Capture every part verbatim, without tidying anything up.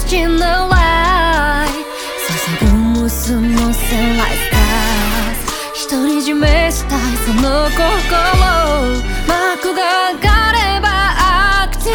in the light 注ぐ無数の sunlight stars 独り占めしたいその心幕が上がれば acting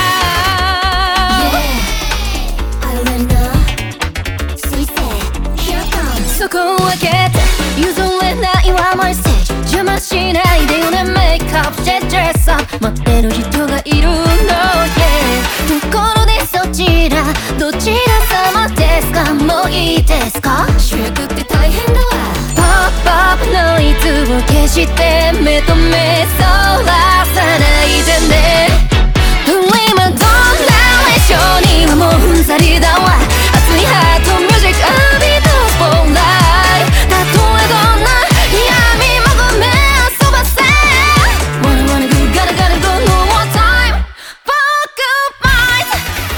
loud そこを開けて譲れないわ my stage 邪魔しないでよね make up して dress up 待ってる人がいるの yeah ところでそちらどちら様ですかもういいですか主役って大変だわ Pop up ノイズを消して目と目そらさないでね今どんなレションにはもううんざりだわ熱いハートミュージック浴びとスポーライトたとえどんな闇もごめん遊ばせ Wanna wanna go gotta gotta go no more time Fuck up fight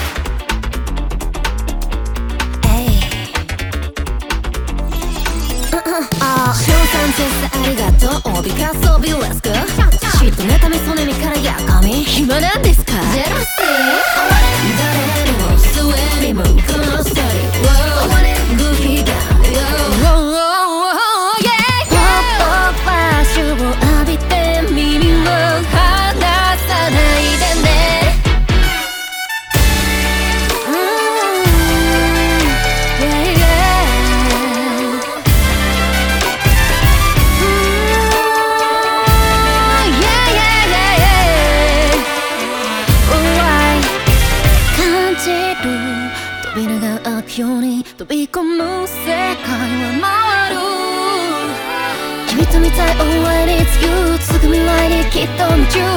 Ay あ賞賛絶賛ありがとうビカソビレスク嫉妬妬みそねみからやかみ暇なんですかジェラシー誰にも末にもこのストーリーグヒガンを浴びて耳を離さないでね Yeah, yeah. Yeah, yeah, yeah, yeah. Alright 感じる扉が開くように飛び込む世界は回る君と見たい Always It's you 続く未来にきっと夢中